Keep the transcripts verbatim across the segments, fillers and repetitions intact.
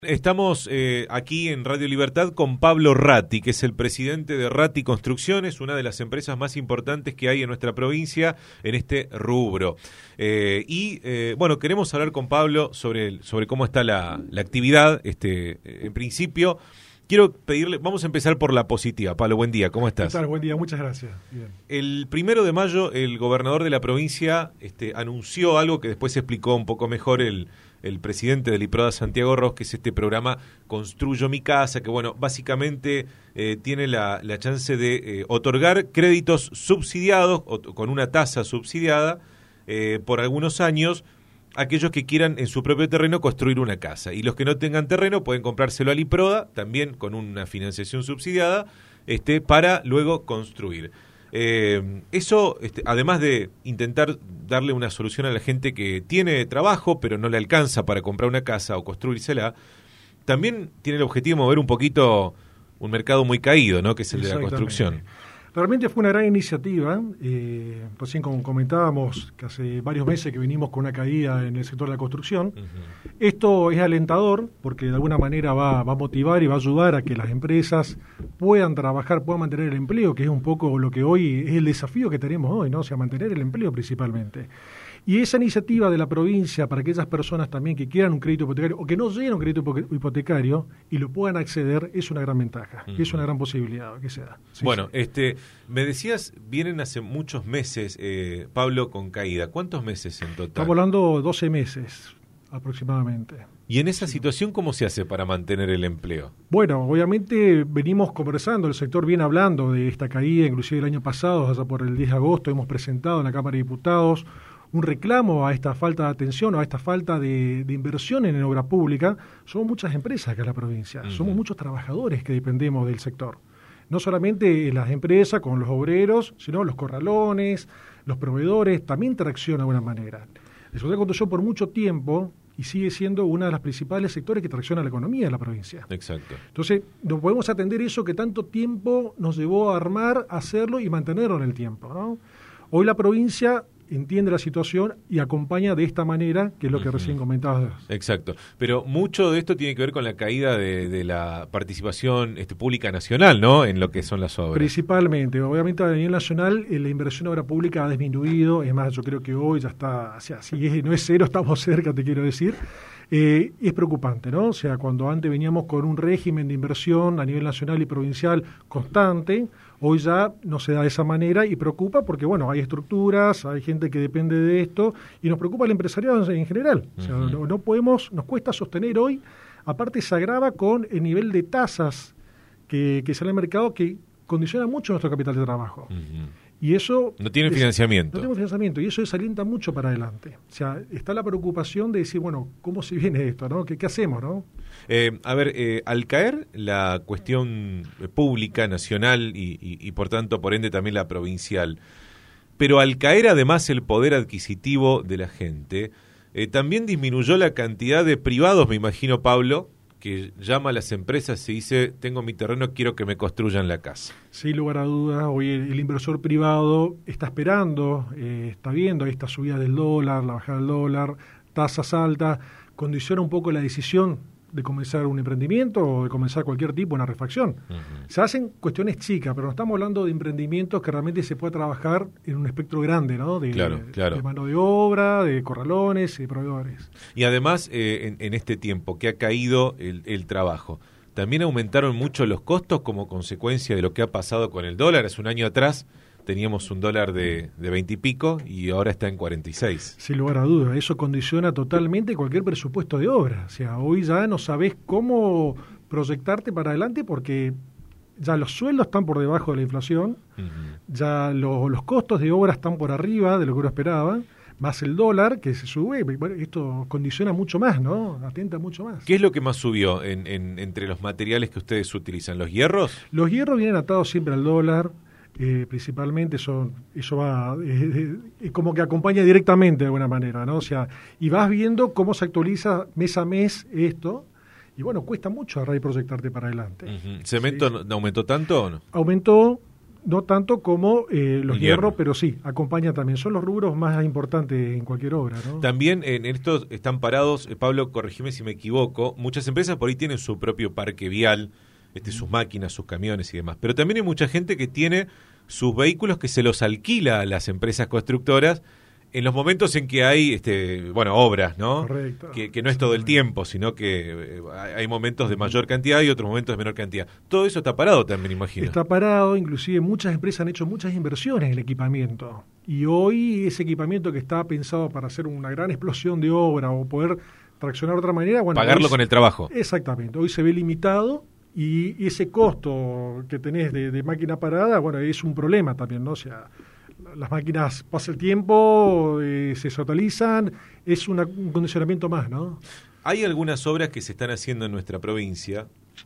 Estamos eh, aquí en Radio Libertad con Pablo Ratti, que es el presidente de Ratti Construcciones, una de las empresas más importantes que hay en nuestra provincia en este rubro. Eh, y eh, bueno, queremos hablar con Pablo sobre, sobre cómo está la, la actividad. Este, en principio, quiero pedirle, vamos a empezar por la positiva. Pablo, buen día, ¿cómo estás? ¿Qué tal? Buen día, muchas gracias. Bien. El primero de mayo, el gobernador de la provincia este, anunció algo que después explicó un poco mejor el el presidente del IPRODA, Santiago Ros, que es este programa Construyo mi casa, que bueno, básicamente eh, tiene la, la chance de eh, otorgar créditos subsidiados, o, con una tasa subsidiada, eh, por algunos años, a aquellos que quieran en su propio terreno construir una casa. Y los que no tengan terreno pueden comprárselo al IPRODA, también con una financiación subsidiada, este, para luego construir. Eh, eso, este, además de intentar darle una solución a la gente que tiene trabajo pero no le alcanza para comprar una casa o construírsela, también tiene el objetivo de mover un poquito un mercado muy caído, ¿no? Que es el de la construcción. Realmente fue una gran iniciativa. Eh, recién como comentábamos que hace varios meses que venimos con una caída en el sector de la construcción. Uh-huh. Esto es alentador porque de alguna manera va, va a motivar y va a ayudar a que las empresas puedan trabajar, puedan mantener el empleo, que es un poco lo que hoy es el desafío que tenemos hoy, ¿no? O sea, mantener el empleo principalmente. Y esa iniciativa de la provincia para aquellas personas también que quieran un crédito hipotecario o que no lleguen a un crédito hipotecario y lo puedan acceder es una gran ventaja, uh-huh. es una gran posibilidad que se da. Sí, bueno, sí. este, me decías, vienen hace muchos meses, eh, Pablo, con caída. ¿Cuántos meses en total? Estamos hablando de doce meses aproximadamente. ¿Y en esa sí. situación cómo se hace para mantener el empleo? Bueno, obviamente venimos conversando, el sector viene hablando de esta caída, inclusive el año pasado, hasta por el diez de agosto, hemos presentado en la Cámara de Diputados un reclamo a esta falta de atención o a esta falta de, de inversión en obra pública. Somos muchas empresas acá en la provincia, uh-huh. somos muchos trabajadores que dependemos del sector. No solamente las empresas con los obreros, sino los corralones, los proveedores, también tracciona de alguna manera. El sector de construcción por mucho tiempo y sigue siendo uno de los principales sectores que tracciona la economía de la provincia. Exacto. Entonces, no podemos atender eso que tanto tiempo nos llevó a armar, hacerlo y mantenerlo en el tiempo, ¿no? Hoy la provincia entiende la situación y acompaña de esta manera, que es lo que uh-huh. recién comentabas. Exacto. Pero mucho de esto tiene que ver con la caída de, de la participación este, pública nacional, ¿no? En lo que son las obras. Principalmente. Obviamente a nivel nacional eh, la inversión en obra pública ha disminuido. Es más, yo creo que hoy ya está, o sea, si es, no es cero, estamos cerca, te quiero decir. Eh, es preocupante, ¿no? O sea, cuando antes veníamos con un régimen de inversión a nivel nacional y provincial constante, hoy ya no se da de esa manera y preocupa porque, bueno, hay estructuras, hay gente que depende de esto y nos preocupa el empresariado en general. O sea, uh-huh. no, no podemos, nos cuesta sostener hoy, aparte se agrava con el nivel de tasas que, que sale al mercado que condiciona mucho nuestro capital de trabajo. Uh-huh. Y eso no tiene financiamiento. No tenemos financiamiento y eso desalienta mucho para adelante. O sea, está la preocupación de decir, bueno, ¿cómo se viene esto, no? ¿Qué, qué hacemos, no? Eh, a ver, eh, al caer la cuestión pública, nacional y, y, y por tanto, por ende, también la provincial, pero al caer además el poder adquisitivo de la gente, eh, también disminuyó la cantidad de privados, me imagino, Pablo, que llama a las empresas y dice, tengo mi terreno, quiero que me construyan la casa. Sin lugar a dudas, hoy el, el inversor privado está esperando, eh, está viendo esta subida del dólar, la bajada del dólar, tasas altas, condiciona un poco la decisión de comenzar un emprendimiento o de comenzar cualquier tipo, una refacción. Uh-huh. Se hacen cuestiones chicas, pero no estamos hablando de emprendimientos que realmente se puede trabajar en un espectro grande, ¿no? De, claro, claro. de mano de obra, de corralones, de proveedores. Y además, eh, en, en este tiempo que ha caído el, el trabajo, también aumentaron mucho los costos como consecuencia de lo que ha pasado con el dólar. Hace un año atrás teníamos un dólar de veinte y pico y ahora está en cuarenta y seis. Sin lugar a dudas, eso condiciona totalmente cualquier presupuesto de obra. O sea, hoy ya no sabés cómo proyectarte para adelante porque ya los sueldos están por debajo de la inflación, uh-huh. ya lo, los costos de obra están por arriba de lo que uno esperaba, más el dólar que se sube. Bueno, esto condiciona mucho más, ¿no? Atenta mucho más. ¿Qué es lo que más subió en, en, entre los materiales que ustedes utilizan? ¿Los hierros? Los hierros vienen atados siempre al dólar. Eh, principalmente son, eso va eh, eh, como que acompaña directamente de alguna manera, ¿no? O sea, y vas viendo cómo se actualiza mes a mes esto, y bueno, cuesta mucho agarrar y proyectarte para adelante. Uh-huh. ¿Cemento sí. no aumentó tanto o no? Aumentó, no tanto como eh, los El hierros, hierro. pero sí, acompaña también. Son los rubros más importantes en cualquier obra, ¿no? También en estos están parados, eh, Pablo, corregime si me equivoco, muchas empresas por ahí tienen su propio parque vial, este, sus máquinas, sus camiones y demás. Pero también hay mucha gente que tiene sus vehículos que se los alquila a las empresas constructoras en los momentos en que hay, este, bueno, obras, ¿no? Correcto. Que, que no es todo el tiempo, sino que eh, hay momentos de mayor cantidad y otros momentos de menor cantidad. Todo eso está parado también, imagino. Está parado, inclusive muchas empresas han hecho muchas inversiones en el equipamiento. Y hoy ese equipamiento que estaba pensado para hacer una gran explosión de obra o poder traccionar de otra manera, bueno, Pagarlo hoy, con el trabajo. Exactamente, hoy se ve limitado y ese costo que tenés de, de máquina parada, bueno, es un problema también, ¿no? O sea, las máquinas pasa el tiempo, eh, se sotalizan, es una, un condicionamiento más, ¿no? Hay algunas obras que se están haciendo en nuestra provincia.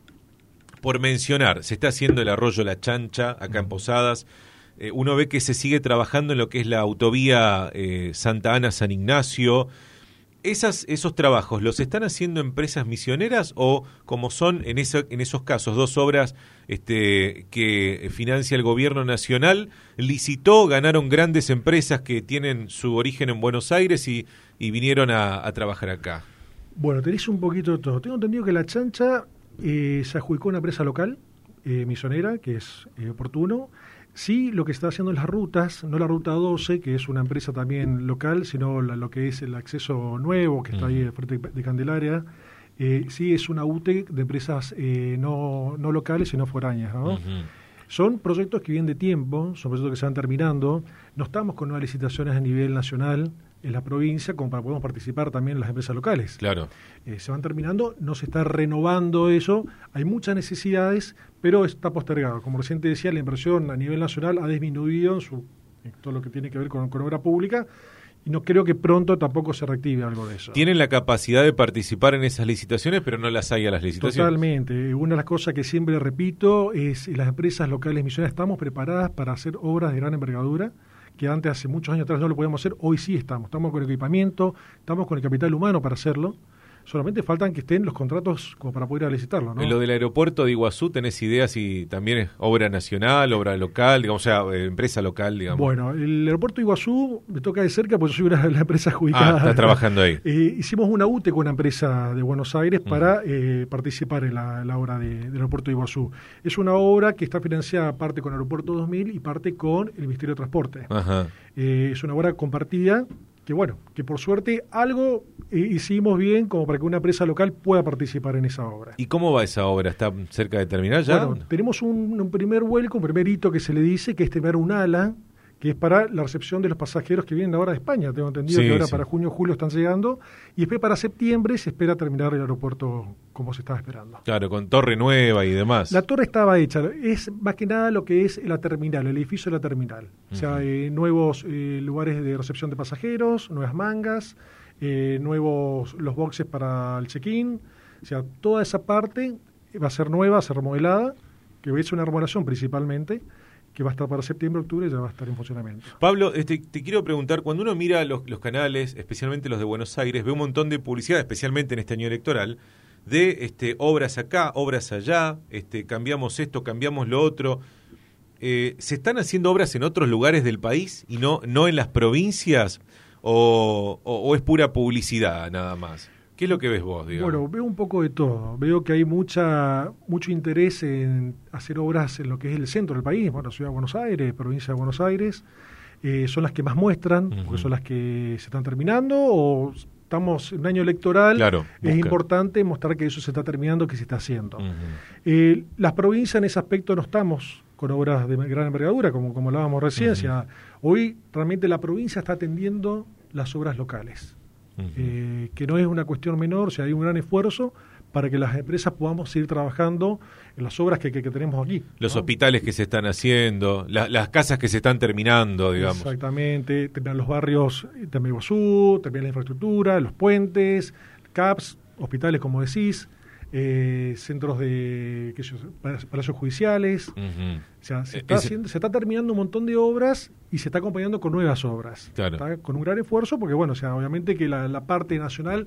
Por mencionar, se está haciendo el arroyo La Chancha, acá en Posadas. Eh, uno ve que se sigue trabajando en lo que es la autovía eh, Santa Ana-San Ignacio. Esas, ¿Esos trabajos los están haciendo empresas misioneras o, como son en, esa, en esos casos dos obras este, que financia el gobierno nacional, licitó, ganaron grandes empresas que tienen su origen en Buenos Aires y, y vinieron a, a trabajar acá? Bueno, tenés un poquito de todo. Tengo entendido que La Chancha eh, se adjudicó una empresa local, eh, misionera, que es eh, Oportuno. Sí, lo que está haciendo en las rutas, no la Ruta doce, que es una empresa también local, sino la, lo que es el acceso nuevo, que está ahí de frente de Candelaria. Eh, sí, es una U T E de empresas eh, no, no locales, sino foráneas, ¿no? Uh-huh. Son proyectos que vienen de tiempo, son proyectos que se van terminando. No estamos con nuevas licitaciones a nivel nacional en la provincia como para poder participar también en las empresas locales. Claro. Eh, se van terminando, no se está renovando eso, hay muchas necesidades, pero está postergado. Como recién te decía, la inversión a nivel nacional ha disminuido en, su, en todo lo que tiene que ver con, con obra pública, y no creo que pronto tampoco se reactive algo de eso. Tienen la capacidad de participar en esas licitaciones, pero no las hay a las licitaciones. Totalmente. Una de las cosas que siempre repito es las empresas locales misioneras estamos preparadas para hacer obras de gran envergadura, que antes, hace muchos años atrás, no lo podíamos hacer. Hoy sí estamos. Estamos con equipamiento, estamos con el capital humano para hacerlo. Solamente faltan que estén los contratos como para poder ir a licitarlo, ¿no? En lo del aeropuerto de Iguazú, ¿tenés idea si también es obra nacional, obra local, digamos, o sea, eh, empresa local, digamos? Bueno, el aeropuerto de Iguazú me toca de cerca porque yo soy una de las empresas adjudicadas. Ah, está trabajando ahí. Eh, hicimos una U T E con una empresa de Buenos Aires para uh-huh. eh, participar en la, la obra de, del aeropuerto de Iguazú. Es una obra que está financiada parte con Aeropuerto dos mil y parte con el Ministerio de Transporte. Ajá. Eh, es una obra compartida que bueno, que por suerte algo eh, hicimos bien como para que una empresa local pueda participar en esa obra. ¿Y cómo va esa obra? ¿Está cerca de terminar ya? Bueno, tenemos un, un primer vuelco, un primer hito que se le dice, que es tener un ala, que es para la recepción de los pasajeros que vienen ahora de España. Tengo entendido sí, que ahora sí. para junio o julio están llegando, y después para septiembre se espera terminar el aeropuerto como se estaba esperando. Claro, con torre nueva y demás. La torre estaba hecha, es más que nada lo que es la terminal, el edificio de la terminal. Uh-huh. O sea, eh, nuevos eh, lugares de recepción de pasajeros, nuevas mangas, eh, nuevos los boxes para el check-in. O sea, toda esa parte va a ser nueva, va a ser remodelada, que va a ser una remodelación principalmente, que va a estar para septiembre, octubre, ya va a estar en funcionamiento. Pablo, este, te quiero preguntar, cuando uno mira los, los canales, especialmente los de Buenos Aires, ve un montón de publicidad, especialmente en este año electoral, de este, obras acá, obras allá, este, cambiamos esto, cambiamos lo otro. Eh, ¿Se están haciendo obras en otros lugares del país y no, no en las provincias? ¿O, o, o es pura publicidad nada más? ¿Qué es lo que ves vos, digamos? Bueno, veo un poco de todo. Veo que hay mucha mucho interés en hacer obras en lo que es el centro del país, bueno, Ciudad de Buenos Aires, provincia de Buenos Aires. Eh, son las que más muestran, uh-huh. porque son las que se están terminando, o estamos en un año electoral, claro, es busca. importante mostrar que eso se está terminando, que se está haciendo. Uh-huh. Eh, las provincias en ese aspecto no estamos con obras de gran envergadura, como, como hablábamos recién. Uh-huh. O sea, hoy realmente la provincia está atendiendo las obras locales. Uh-huh. Eh, que no es una cuestión menor, o sea, hay un gran esfuerzo para que las empresas podamos seguir trabajando en las obras que, que, que tenemos aquí. Los ¿no? hospitales que se están haciendo, la, las casas que se están terminando, digamos. Exactamente, también los barrios de Iguazú, también la infraestructura, los puentes, C A Ps, hospitales, como decís, eh, centros de qué sé yo, palacios judiciales. Uh-huh. O sea, se está, haciendo, se está terminando un montón de obras y se está acompañando con nuevas obras. Claro. Está con un gran esfuerzo porque, bueno, o sea, obviamente que la, la parte nacional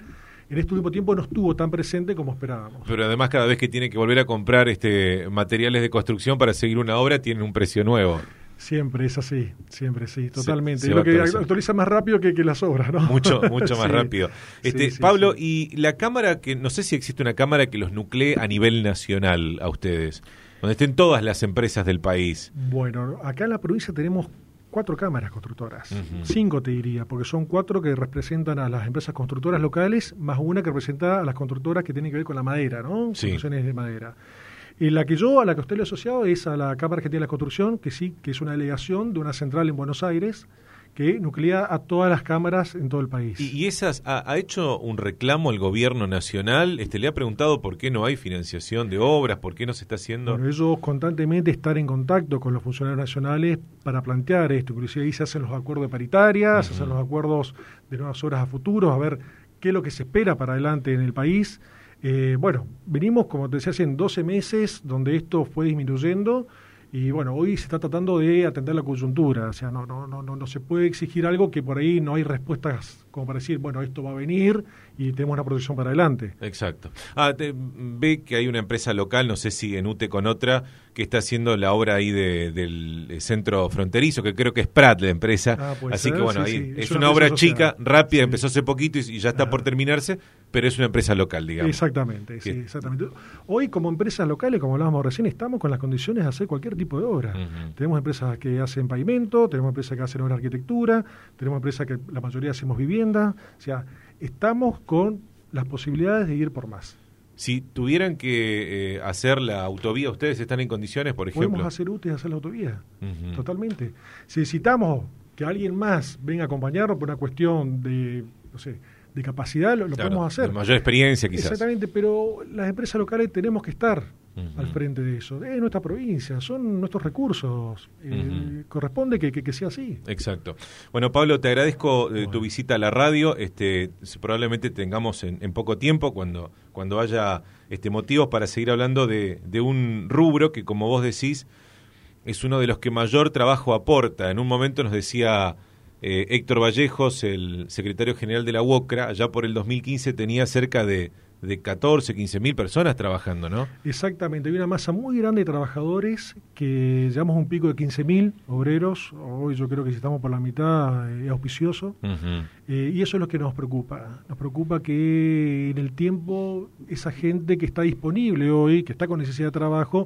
en este último tiempo no estuvo tan presente como esperábamos. Pero además cada vez que tiene que volver a comprar este materiales de construcción para seguir una obra, tiene un precio nuevo. Siempre es así, siempre sí, totalmente. Se, se es lo que actualiza más rápido que, que las obras, ¿no? Mucho, mucho más sí, rápido. Este, sí, sí, Pablo, sí. y la cámara, que no sé si existe una cámara que los nuclee a nivel nacional a ustedes, donde estén todas las empresas del país. Bueno, acá en la provincia tenemos cuatro cámaras constructoras, uh-huh. cinco te diría, porque son cuatro que representan a las empresas constructoras locales, más una que representa a las constructoras que tienen que ver con la madera, ¿no? Sí. Construcciones de madera. Y la que yo, a la que usted le he asociado, es a la Cámara Argentina de la Construcción, que sí, que es una delegación de una central en Buenos Aires, que nuclea a todas las cámaras en todo el país. ¿Y, y esas, ha, ha hecho un reclamo el gobierno nacional? Este, ¿Le ha preguntado por qué no hay financiación de obras? ¿Por qué no se está haciendo? Bueno, ellos constantemente están en contacto con los funcionarios nacionales para plantear esto. Inclusive ahí se hacen los acuerdos de paritarias, uh-huh. se hacen los acuerdos de nuevas obras a futuro, a ver qué es lo que se espera para adelante en el país. Eh, bueno, venimos, como te decía, hace doce meses donde esto fue disminuyendo y bueno, hoy se está tratando de atender la coyuntura, o sea, no, no, no, no, no se puede exigir algo que por ahí no hay respuestas como para decir, bueno, esto va a venir y tenemos una protección para adelante. Exacto. Ah, te, ve que hay una empresa local, no sé si en U T E con otra, que está haciendo la obra ahí de, del centro fronterizo, que creo que es Prat la empresa. Ah, así ser, que bueno, sí, ahí sí. es, es una, una obra chica, social. rápida, sí. empezó hace poquito y, y ya está ah. por terminarse, pero es una empresa local, digamos. Exactamente, sí, exactamente. Hoy como empresas locales, como hablábamos recién, estamos con las condiciones de hacer cualquier tipo de obra. Uh-huh. Tenemos empresas que hacen pavimento, tenemos empresas que hacen obra de arquitectura, tenemos empresas que la mayoría hacemos vivienda, o sea, estamos con las posibilidades de ir por más. Si tuvieran que eh, hacer la autovía, ¿ustedes están en condiciones, por ejemplo? Podemos hacer útiles hacer la autovía, uh-huh. totalmente. Si necesitamos que alguien más venga a acompañarnos por una cuestión de, no sé, de capacidad, lo, lo claro, podemos hacer. De mayor experiencia, quizás. Exactamente, pero las empresas locales tenemos que estar uh-huh. al frente de eso. Es nuestra provincia, son nuestros recursos. Uh-huh. Eh, corresponde que, que, que sea así. Exacto. Bueno, Pablo, te agradezco eh, bueno. tu visita a la radio. Este, probablemente tengamos en, en poco tiempo, cuando, cuando haya este, motivos para seguir hablando de, de un rubro que, como vos decís, es uno de los que mayor trabajo aporta. En un momento nos decía eh, Héctor Vallejos, el secretario general de la UOCRA, allá por el dos mil quince tenía cerca de, de catorce, quince mil personas trabajando, ¿no? Exactamente, hay una masa muy grande de trabajadores que llevamos un pico de quince mil obreros. Hoy yo creo que si estamos por la mitad es auspicioso. Uh-huh. eh, y eso es lo que nos preocupa. Nos preocupa que en el tiempo esa gente que está disponible hoy, que está con necesidad de trabajo,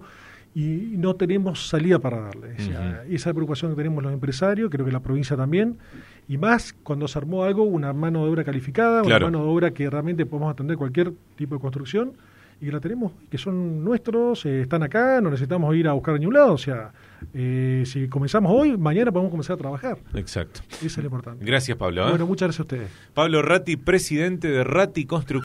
y no tenemos salida para darle. O sea, uh-huh. esa preocupación que tenemos los empresarios, creo que la provincia también, y más cuando se armó algo, una mano de obra calificada, claro. una mano de obra que realmente podemos atender cualquier tipo de construcción, y que la tenemos, que son nuestros, eh, están acá, no necesitamos ir a buscar a ningún lado. O sea, eh, si comenzamos hoy, mañana podemos comenzar a trabajar. Exacto. Eso es lo importante. Gracias, Pablo. ¿eh? Bueno, muchas gracias a ustedes. Pablo Ratti, presidente de Ratti Construcción.